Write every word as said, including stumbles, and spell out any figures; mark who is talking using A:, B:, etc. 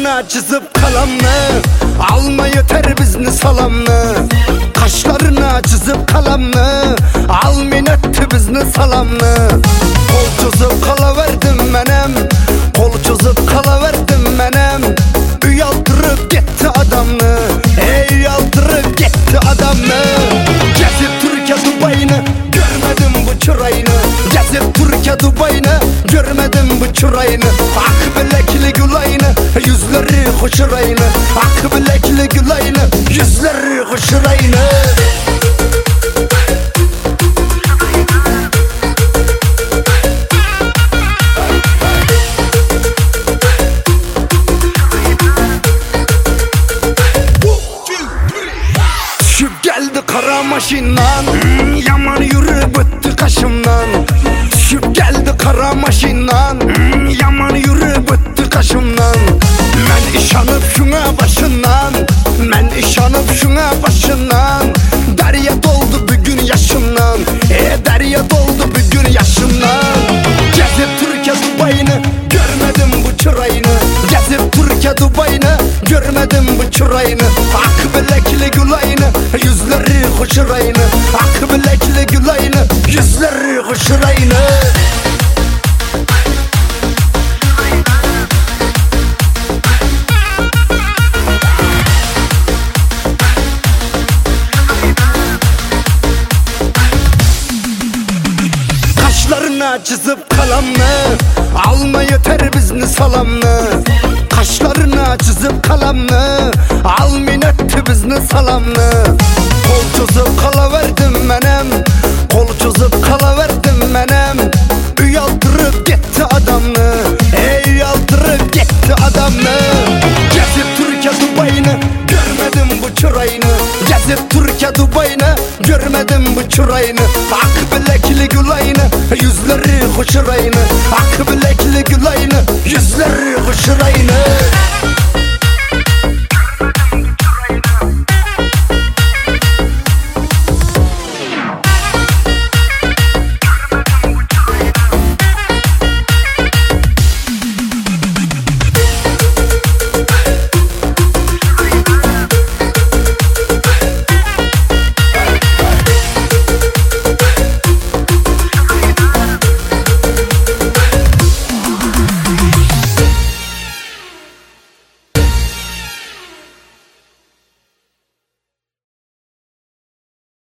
A: Kaşlarına çizip kalemle alma yeter bizni salamlı. Kaşlarına çizip kalemle almin etti bizni salamlı. Kol çizip kalaverdim menem, kol çizip kalaverdim menem. Uyaldırıp gitti adamını, ey uyaldırıp gitti adamını. Gezip Türkiye Dubai'ni görmedim bu çırayını. Gezip Türkiye Dubai'ni görmedim bu çırayını. Ak bilekli gülayını, yüzleri hoşurayını. Ak bilekli gülayını, yüzleri hoşurayını. Düşüp geldi kara maşindan, hmm, yaman yürü bitti kaşımdan. Düşüp geldi kara maşindan, hmm, yaman yürü bitti kaşımdan. Men işanıp şuna başından, men işanıp şuna başından. Derya doldu bugün yaşımdan, e derya doldu bugün yaşımdan. Gezip Türkiye Dubai'ni görmedim bu çırayını. Gezip Türkiye Dubai'ni görmedim bu çırayını. Ak bilekli gülayını, yüzleri hoşurayını. Ak bilekli gülayını, yüzleri hoşurayını. Kaşlarına çizip kalemle alma yeter bizni salamlı. Kaşlarına çizip kalemle almin etti bizni salamlı. Kol çizip kalaverdim menem, kol çizip kalaverdim menem. Uyaldırıp gitti adamını, ey uyaldırıp gitti adamını. Gezip Türkiye Dubai'ni görmedim bu çırayını. Gezip Türkiye Dubai'ni görmedim bu çırayını. Ak bilekli gülayını, yüzleri hoşurayını. Ak bilekli gülayını,